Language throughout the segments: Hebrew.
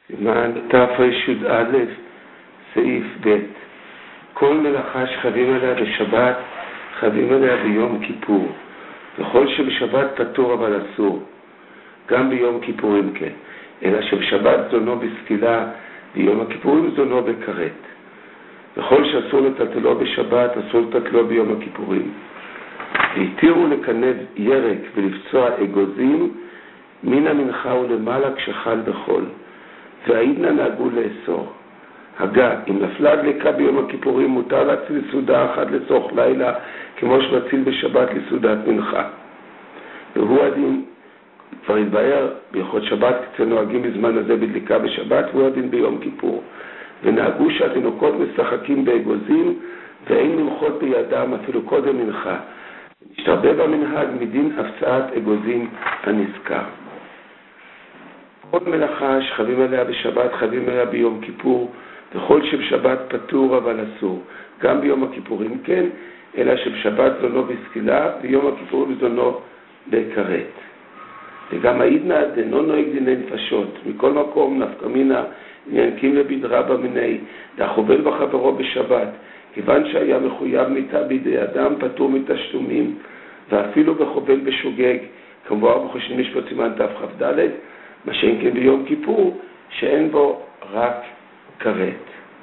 סימן תר"א סעיף ב'. כל מלאכה שחייבים עליה בשבת חייבים עליה ביום כיפור, וכל שבשבת פטור אבל אסור, גם ביום כיפורים כן, אלא שבשבת זונו בסקילה, ביום הכיפורים זונו בכרת. וכל שאסור לטלטלו בשבת אסור לטלטלו ביום הכיפורים. והתירו לקנב ירק ולפצוע אגוזים מן המנחה ולמעלה כשחל בחול, והעידנא נהגו לאסור. הגה, אם נפלה דלקה ביום הכיפורים מותר להציל סעודה אחת לצורך לילה, כמו שמציל בשבת לסעודת מנחה. והוא הדין, כבר התבהר, בהלכות שבת קצת נוהגים בזמן הזה בדלקה בשבת, והוא הדין ביום כיפור. ונהגו שהתינוקות משחקים באגוזים ואין למחות בידם אפילו קודם מנחה. נשתרבב המנהג מדין הפצעת אגוזים הנזכר. כל מלאכה שחייבים עליה בשבת חייבים עליה ביום כיפור, וכל שבשבת פטור אבל אסור, גם ביום הכיפורים כן, אלא שבשבת זונו בסקילה ויום הכיפורים זונו בכרת. וגם העידנא דאינו נוהג דיני נפשות, מכל מקום נפקא מינה ינקים לבדרבא מיני דחובל בחברו בשבת, כיוון שהיה מחויב מיתה בידי אדם פטור מתשלומים, ואפילו בחובל בשוגג, כמובן בחושן משפט סימן תכ"ד, מה שאין כן ביום כיפור שאין בו רק כרת.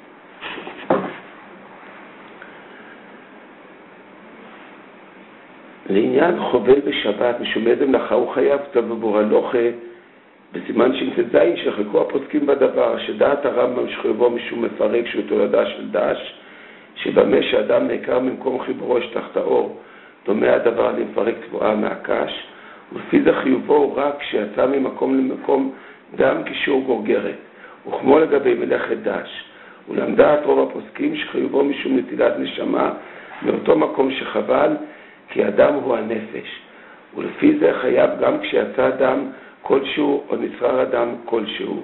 לעניין חובל בשבת משומד המלאכה הוא חייב כתב בבורלוכה בסימן ש"ז שחלקו הפוסקים בדבר שדעת הרמב"ם שחייבו משום מפרק שהוא תולדה של דש, שבמה שאדם נעקר ממקום חיבורו שתחת האור דומה הדבר למפרק תבואה מהקש, ולפי זה חיובו הוא רק כשיצא ממקום למקום גם כשיעור גורגרת, וכמו לגבי מלאכת דש. ולמדה את רוב הפוסקים שחיובו משום נטילת נשמה מאותו מקום שחבל, כי אדם הוא הנפש, ולפי זה חייב גם כשיצא אדם כלשהו או נצרר אדם כלשהו.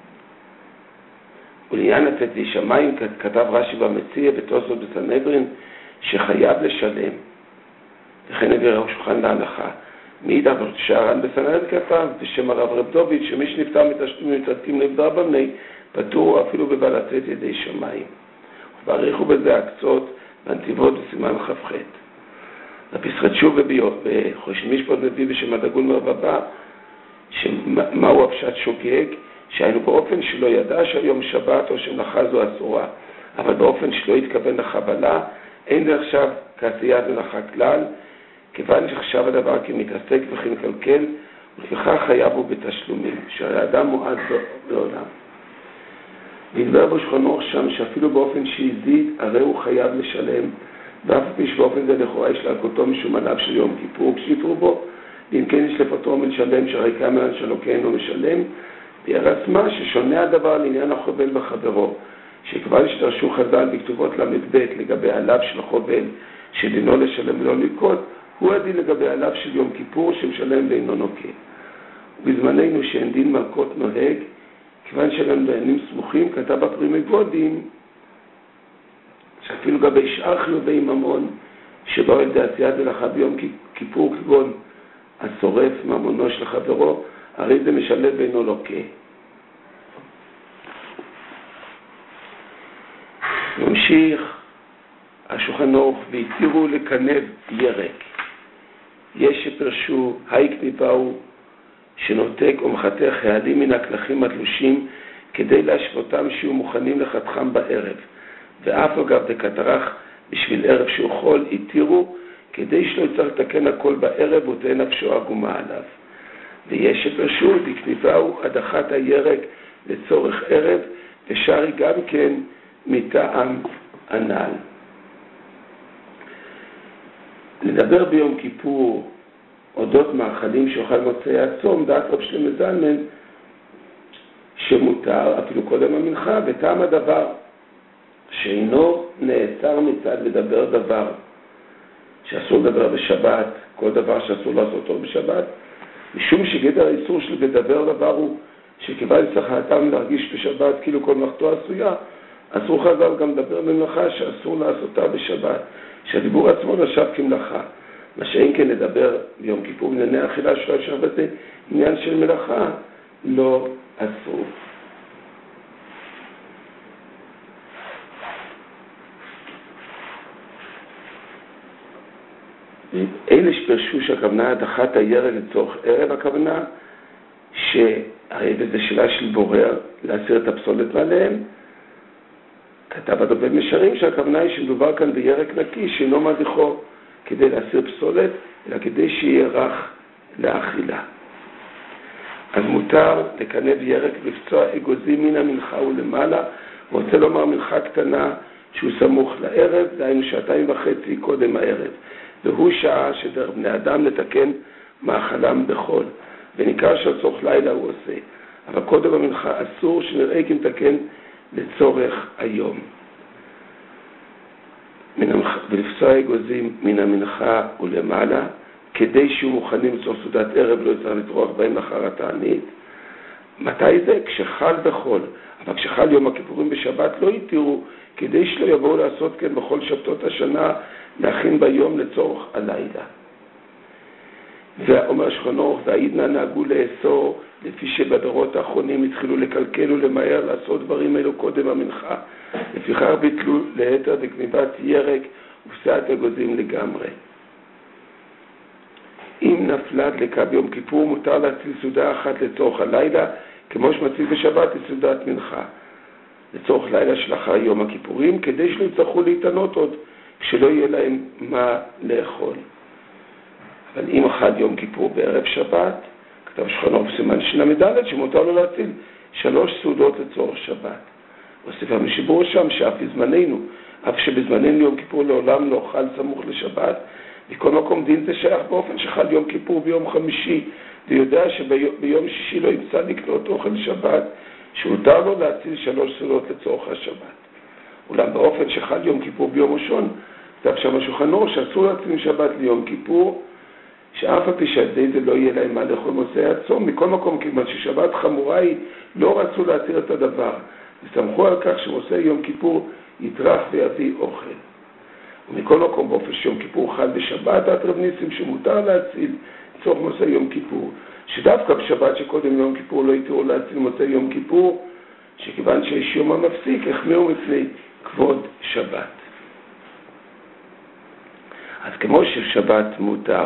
ולעניין לתת שמיים כתב רש"י במציע בתוספות בסנהדרין שחייב לשלם, וכן הביא ראש שולחן להלכה. מאידך שהר"ן בסנהדרין כתב בשם הרב רב דוד שמי שנפטר מתשלומים מצדקים לבדרבא מיני פטור אפילו בבא לתת ידי שמיים. ובאריכו בזה הקצות בנתיבות בסימן כ"ח. בפסחת שוב בחושן משפט מביא בשם הדגון מרבבה שמהו הפשט שוגג, שהיינו באופן שלא ידע שהיום שבת או שמלאכה זו אסורה, אבל באופן שלא התכוון לחבלה, אין זה עכשיו כעשיית מלאכה כלל, כיוון שחשב הדבר כמתעסק וכמקלקל, ולפיכך חייב הוא בתשלומים, שהאדם מועד בעולם. והדבר בשולחנו שם שאפילו באופן שהזיד, הרי הוא חייב לשלם, ואף פי שבאופן זה לכאורה יש להכותו משום עליו של יום כיפור כשיפרו בו, ואם כן יש לפטרו משלם שהריקה מעל שלו כן הוא משלם, וירסמה ששונה הדבר לעניין החובל בחברו, שכבר השתרשו חז"ל בכתובות ל"ב לגבי עליו של החובל שדינו לשלם ולא לנקות, הוא הדין לגבי עליו של יום כיפור שמשלם ואינו נוקה. ובזמננו שאין דין מלכות נוהג, כיוון שלנו דיינים סמוכים, כתב בפרימי גודים שאפילו לגבי שאר חיובי ממון שבאו על עשיית מלאכה ביום כיפור כגון השורף ממונו של חברו, הרי זה משלם ואינו לוקה. ממשיך השולחן ערוך והתירו לקנב ירק. יש שפרשו היקניבאו שנותק או מחתך העלים מן הכלכים התלושים כדי להשוותם שיהיו מוכנים לחתכם בערב, ואף אגב דקטרח בשביל ערב שהוא חול התירו כדי שלא יצטרך לתקן הכל בערב ותהיה נפשו עגומה עליו. ויש שפרשו דקניבאו הדחת הירק לצורך ערב, ושרי גם כן מטעם הנ"ל. לדבר ביום כיפור אודות מאכלים שאוכל מוצאי הצום, דעת רב שלמה זלמן שמותר אפילו קודם המנחה, וטעם הדבר שאינו נאסר מצד לדבר דבר שאסור לדבר בשבת, כל דבר שאסור לעשותו בשבת, משום שגדר האיסור של לדבר דבר הוא שכיוון צריך האדם להרגיש בשבת כאילו כל מלאכתו עשויה, אסור חז"ל גם לדבר במלאכה שאסור לעשותה בשבת, שהדיבור עצמו נחשב כמלאכה. מה שאין כן לדבר ביום כיפור בענייני אכילה שלא יש הרבה עניין של מלאכה, לא אסור. שפרשו שהכוונה הדחת הירק לצורך ערב, הכוונה שהרי בזה שאלה של בורר להסיר את הפסולת מעליהם. כתב הדובר משרים שהכוונה היא שמדובר כאן בירק נקי שאינו מדיחו כדי להסיר פסולת, אלא כדי שיהיה רך לאכילה. אז מותר לקנב ירק לפצוע אגוזים מן המנחה ולמעלה, רוצה לומר מנחה קטנה שהוא סמוך לערב, דהיינו 2.5 קודם הערב, והוא שעה שדרך בני אדם לתקן מאכלם בחול, וניכר שהצורך לילה הוא עושה, אבל קודם המנחה אסור שנראה כי מתקן לצורך היום. ולפצוע אגוזים מן המנחה ולמעלה, כדי שיהיו מוכנים לצורך סעודת ערב, לא יצטרך לטרוח בהם לאחר התענית. מתי זה? כשחל בחול. אבל כשחל יום הכיפורים בשבת לא יתירו, כדי שלא יבואו לעשות כן בכל שבתות השנה, להכין ביום לצורך הלילה. ואומר שולחן ערוך, והעידנא נהגו לאסור, לפי שבדורות האחרונים התחילו לקלקל ולמהר לעשות דברים אלו קודם המנחה. לפיכך ביטלו ליתר דגניבת ירק ופסעת אגוזים לגמרי. אם נפלה דלקה ביום כיפור, מותר להציל סעודה אחת לצורך הלילה, כמו שמציל בשבת לסעודת מנחה, לצורך לילה של אחר יום הכיפורים, כדי שלא יצטרכו להתענות עוד, כשלא יהיה להם מה לאכול. אבל אם חל יום כיפור בערב שבת, כתב שולחן ערוך סימן של"ד, שמותר לו להציל 3 סעודות לצורך שבת. הוסיף המשבור שם שאף בזמננו, אף שבזמננו יום כיפור לעולם לא חל סמוך לשבת, מכל מקום דין זה שייך באופן שחל יום כיפור ביום חמישי, ויודע שביום שישי לא ימצא לקנות אוכל שבת, שהותר לו להציל 3 סעודות לצורך השבת. אולם באופן שחל יום כיפור ביום ראשון, כתב שם השולחן ערוך שאסור להציל שבת ליום כיפור, שאף על פי שעדי זה לא יהיה להם מה לאכול מוצאי הצום, מכל מקום כיוון ששבת חמורה היא, לא רצו להתיר את הדבר, וסמכו על כך שמוצאי יום כיפור יטרח ויביא אוכל. ומכל מקום באופן שיום כיפור חל בשבת, רב ניסים שמותר להציל צורך מוצאי יום כיפור, שדווקא בשבת שקודם יום כיפור לא יתירו להציל מוצאי יום כיפור, שכיוון שיש יום המפסיק, החמירו מפני כבוד שבת. אז כמו ששבת מותר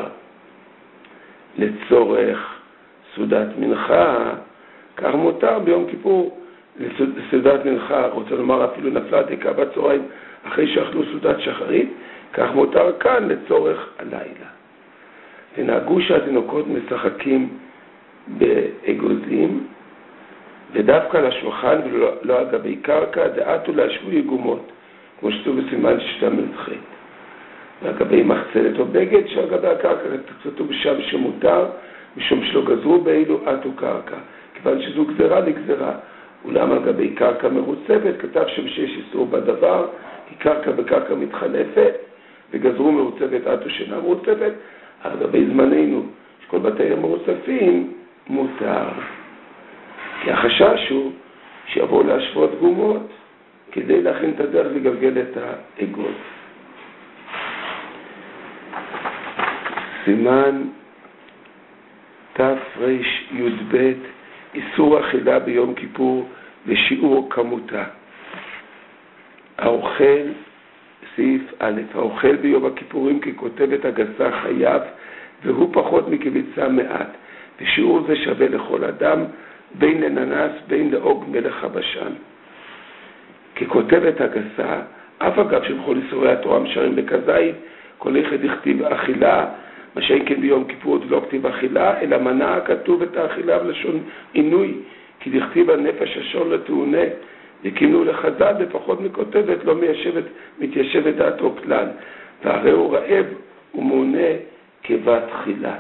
לצורך סעודת מנחה, כך מותר ביום כיפור לסעודת מנחה, רוצה לומר אפילו נפלה דקה בצהריים אחרי שאכלו סעודת שחרית, כך מותר כאן לצורך הלילה. ונהגו שהתינוקות משחקים באגוזים, ודווקא על השולחן ולא על גבי קרקע, דעתו להשבו יגומות, כמו שכתוב בסימן שתמ"ח. ועל גבי מחצלת או בגד, שעל גבי הקרקע כתוב בשם שמותר, משום שלא גזרו באילו עטו קרקע, כיוון שזו גזרה לגזרה. אולם על גבי קרקע מרוצפת, כתב שם שיש איסור בדבר, כי קרקע בקרקע מתחלפת, וגזרו מרוצפת עטו שאינה מרוצפת, על גבי זמננו, שכל בתי המרוצפים מותר. כי החשש הוא שיבואו להשוות גומות, כדי להכין את הדרך לגלגל את האגוז. סימן תרי"ב, איסור אכילה ביום כיפור ושיעור כמותה. האוכל, סעיף א', האוכל ביום הכיפורים ככותבת הגסה חייב, והוא פחות מכביצה מעט, ושיעור זה שווה לכל אדם, בין לננס, בין לאוג מלך הבשן. ככותבת הגסה, אף אגב שבכל איסורי התורה משרים בכזית, כל אחד הכתיב אכילה, מה שאין כן ביום כיפור לא כתיב אכילה, אלא מנע כתוב את האכילה בלשון עינוי, כי דכתיב הנפש השור לתאונה, וכינו לחז"ל בפחות מכותבת, לא מתיישבת דעתו כלל, והרי הוא רעב ומעונה כבת חילה.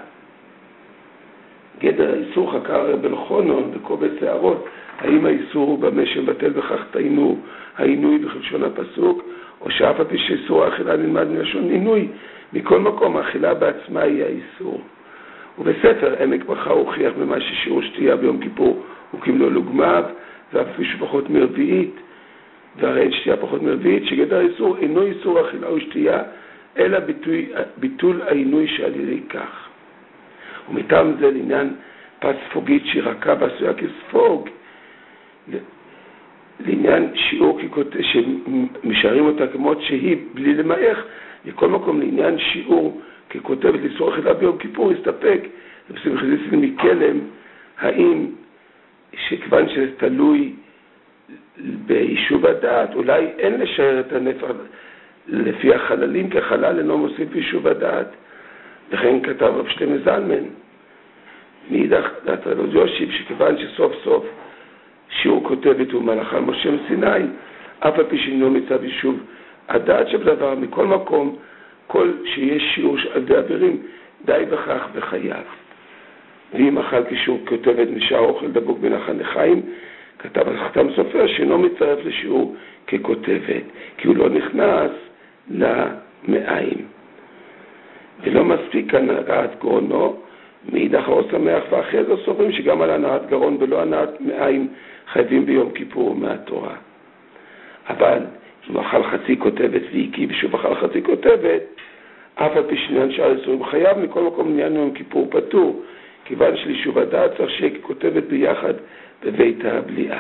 גדר האיסור חקר רב אלחנון בקובץ שערות, האם האיסור הוא במה שבטל בכך תעינו העינוי בלשון הפסוק, או שאף על פי שאיסור האכילה נלמד מלשון עינוי, מכל מקום האכילה בעצמה היא האיסור. ובספר עמק ברכה הוכיח במה ששיעור שתייה ביום כיפור הוא כמלוא לוגמיו, ואף פי שפחות מרביעית, והרי אין שתייה פחות מרביעית, שגדר האיסור אינו איסור אכילה או שתייה, אלא ביטול העינוי שעל ידי כך. ומטעם זה לעניין פס ספוגית שהיא רכה ועשויה כספוג, לעניין שיעור שמשארים אותה כמות שהיא בלי למעך, לכל מקום לעניין שיעור ככותבת לסרוך אליו ביום כיפור, הסתפק בשמחה זיסל מקלם, האם שכיוון שזה תלוי ביישוב הדעת, אולי אין לשער את הנפח לפי החללים, כחלל אינו מוסיף יישוב הדעת. לכן כתב רב שלמה זלמן, מאידך דעת רב יושיב, שכיוון שסוף סוף שיעור כותבת הוא מלאכה משה מסיני, אף על פי שאינו מצב יישוב הדעת שבדבר, מכל מקום, כל שיש שיעור על די אבירים, די בכך וחייב. ואם אכל כשיעור כותבת משעה אוכל דבוק בנחל לחיים, כתב על חתם סופר שאינו מצטרף לשיעור ככותבת, כי הוא לא נכנס למעיים. ולא מספיק הנהגת גרונו, מאידך הוא שמח, ואחרי זה סוברים שגם על הנעת גרון ולא הנעת מעיים חייבים ביום כיפור מהתורה. אבל אם אכל חצי כותבת והקיא ושוב אכל חצי כותבת, אף על פי שעניין שאר איסורים חייב, מכל מקום עניין יום כיפור פטור, כיוון שלישוב הדעת צריך שיהיה ככותבת ביחד בבית הבליעה.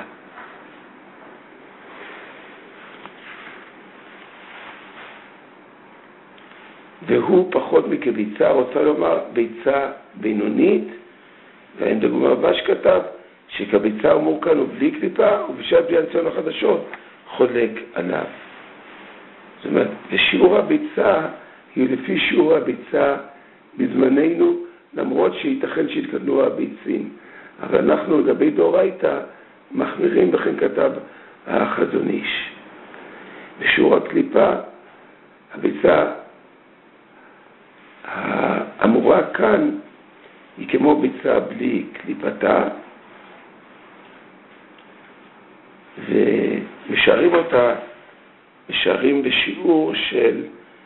והוא פחות מכביצה, רוצה לומר ביצה בינונית, והאם דגומר בש כתב שכביצה אמור כאן הוא בלי קליפה, ובשעת בלי הניסיון החדשות חולק עליו. זאת אומרת, ושיעור הביצה היא לפי שיעור הביצה בזמננו, למרות שייתכן שהתקדמו הביצים. אבל אנחנו לגבי דאורייתא מחמירים, וכן כתב החזון איש. בשיעור הקליפה, הביצה האמורה כאן היא כמו ביצה בלי קליפתה, ומשארים אותה, משארים בשיעור של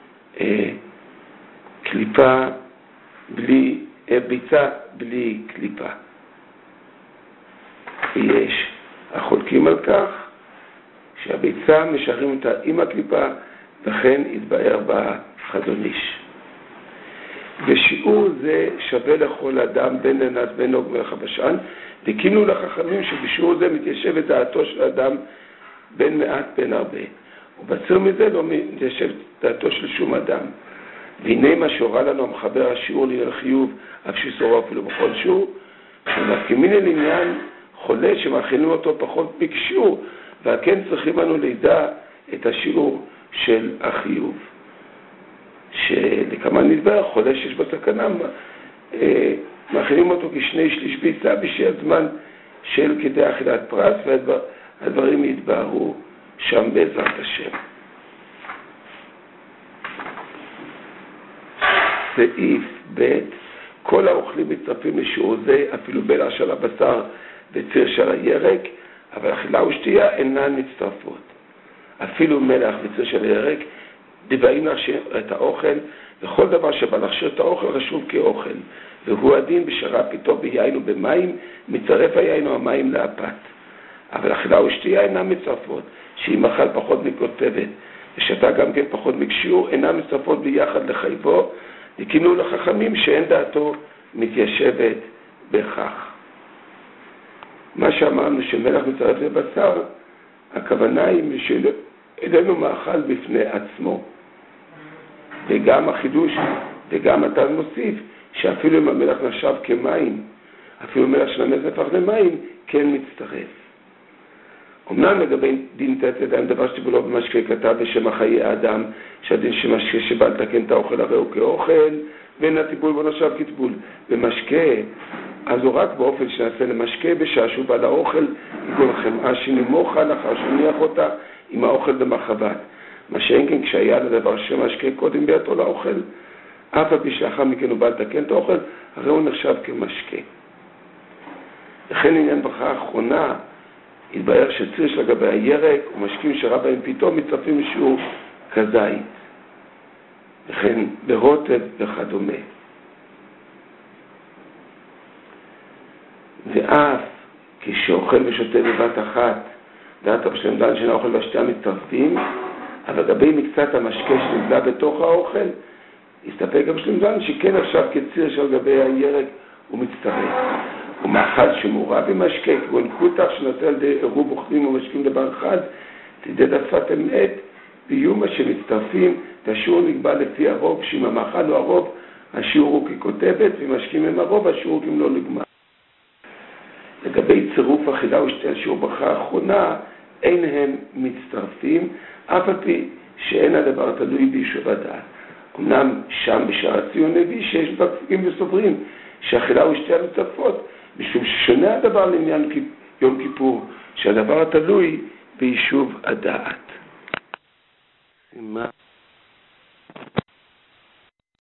קליפה בלי, ביצה בלי קליפה. יש החולקים על כך שהביצה משארים אותה עם הקליפה, וכן יתבאר בחזון איש. ושיעור זה שווה לכל אדם, בין לנס בין נוג מלך הבשן, וקינו לחכמים שבשיעור זה מתיישב את דעתו של אדם בין מעט בין הרבה, ובציר מזה לא מתיישב דעתו של שום אדם. והנה מה שהורה לנו המחבר השיעור לעניין חיוב, אף שסורו אפילו בכל שיעור, שמסכימים על עניין חולה שמאכילים אותו פחות בקשיעור, ועל כן צריכים לנו לידע את השיעור של החיוב. שלכמה נדבר, חולה שיש בסכנה, מאכילים אותו כשני שליש ביצה בשביל הזמן של כדי אכילת פרס, והדברים יתבהרו שם בעזרת השם. סעיף ב' כל האוכלים מצטרפים לשיעור זה, אפילו בלע של הבשר וציר של הירק, אבל אכילה ושתייה אינן מצטרפות. אפילו מלח וציר של הירק, באים להכשיר את האוכל, וכל דבר שבא להכשיר את האוכל רשום כאוכל, והוא הדין בשרה פתאום ביין ובמים, מצרף היין או המים לאפת. אבל אכילה ושתייה אינן מצטרפות, שאם אכל פחות מכותבת, ושתה גם כן פחות מקשיעור, אינן מצטרפות ביחד לחייבו, וקינו לחכמים שאין דעתו מתיישבת בכך. מה שאמרנו שמלח מצטרף לבשר, הכוונה היא שאיננו מאכל בפני עצמו. וגם החידוש וגם אתה מוסיף שאפילו אם המלח נחשב כמים, אפילו מלח של המלח נהפך למים, כן מצטרף. אמנם לגבי דין תת ידיים, דבר שטיבולו במשקה כתב בשם החיי האדם, שהדין שמשקה שבא לתקן את האוכל הרי הוא כאוכל, ואין הטיפול בו נחשב כטיפול. במשקה, אז הוא רק באופן שנעשה למשקה, בשעה שהוא בא לאוכל, יגול חמאה שנמוכה לאחר שניח אותה עם האוכל במחבת. מה שאין כן כשהיה לדבר שמשקה קודם ביתו לאוכל, אף על פי שלאחר מכן הוא בא לתקן את האוכל, הרי הוא נחשב כמשקה. לכן עניין ברכה האחרונה, התבהר שציר של לגבי הירק ומשקים שרה בהם פתאום מצטרפים לשיעור כזית. וכן ברוטב וכדומה. ואף כשאוכל ושותה בבת אחת, דעת בשלם דן של האוכל והשתייה מצטרפים, אבל לגבי מקצת המשקה שנבלה בתוך האוכל, הסתפק בשלם דן שכן עכשיו כציר של לגבי הירק הוא מצטרף. ומאכל שמורה במשקה, כגון קוטח שנעשה על ידי עירוב אוכלים ומשקים דבר אחד, תדע דפת אמת, ויהיו מה שמצטרפים, והשיעור נקבע לפי הרוב, שאם המאכל הוא הרוב, השיעור הוא ככותבת, ומשקים הם הרוב, השיעור הוא לא לגמר. לגבי צירוף אכילה ושתייה שיעור ברכה האחרונה, אין הם מצטרפים, אף על פי שאין הדבר תלוי ביישוב הדעת. אמנם שם בשער הציון נביא שיש בפסוקים וסוברים שאכילה ושתייה מצטרפות, משום ששונה הדבר לעניין יום כיפור, שהדבר תלוי ביישוב הדעת.